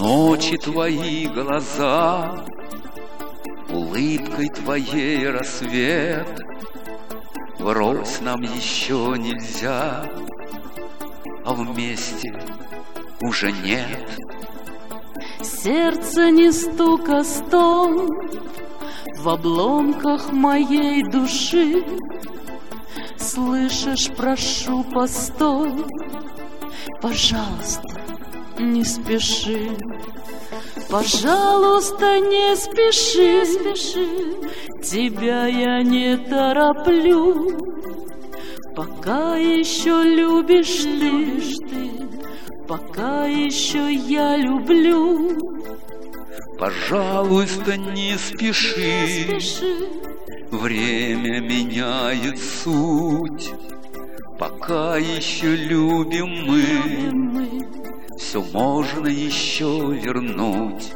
ночи твои глаза, улыбкой твоей рассвет. Врозь нам еще нельзя, а вместе уже нет. Сердце не стук, а стон в обломках моей души. Слышишь, прошу, постой, пожалуйста, не спеши. Пожалуйста, не спеши, тебя я не тороплю. Пока еще любишь ты, пока еще я люблю. Пожалуйста, не спеши, время меняет суть. Пока еще любим мы, все можно еще вернуть.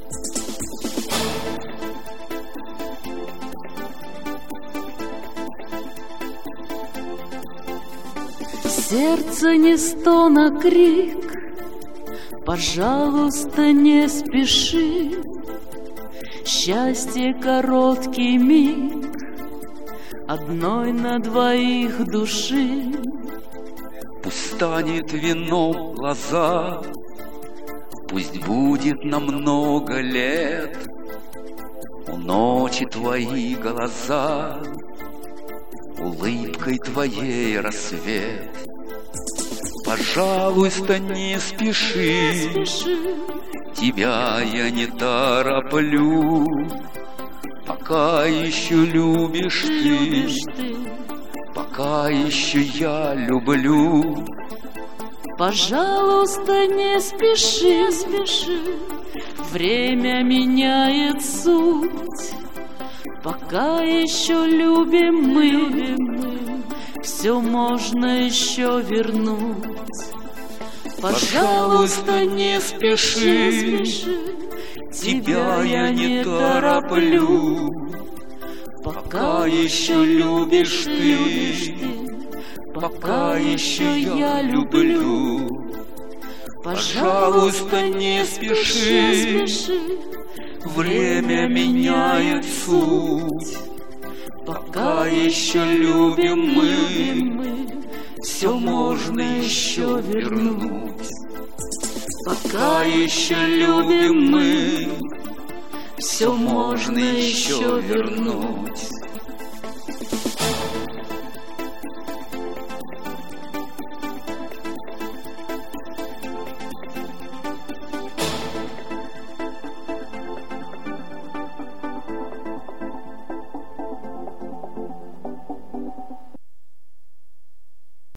Сердце не стон, а крик, пожалуйста, не спеши. Счастье короткий миг, одной на двоих души. Пусть станет вином глаза, пусть будет на много лет. У ночи твои глаза, улыбкой твоей рассвет. Пожалуйста, не спеши, тебя я не тороплю. Пока еще любишь ты, пока еще я люблю. Пожалуйста, не спеши, время меняет суть. Пока еще любим мы, все можно еще вернуть. Пожалуйста, не спеши, тебя я не тороплю. Пока еще любишь ты, пока еще я люблю. Пожалуйста, не спеши, время меняет суть. Пока еще любим мы, все можно еще вернуть. Пока еще любим мы, все можно еще вернуть.